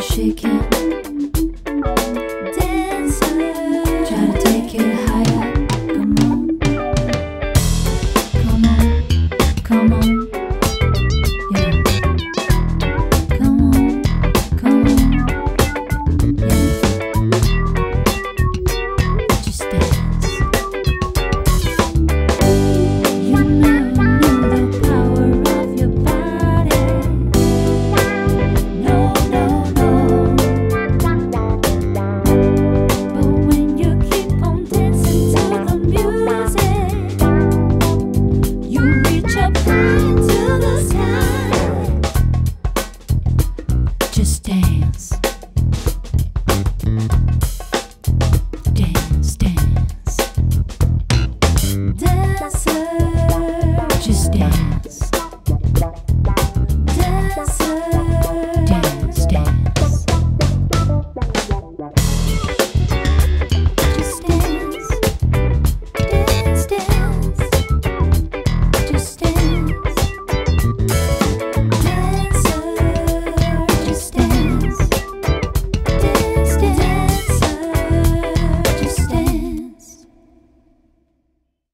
shaking, dancer. Try to take it higher. Come on, come on, come on. Yeah. Come on, come on. Yeah. Just dance. You never knew the power of your body. No, no, no. But when you keep on dancing to the music, you reach up high into the sky. Just dance. Dance, dance. Dancer.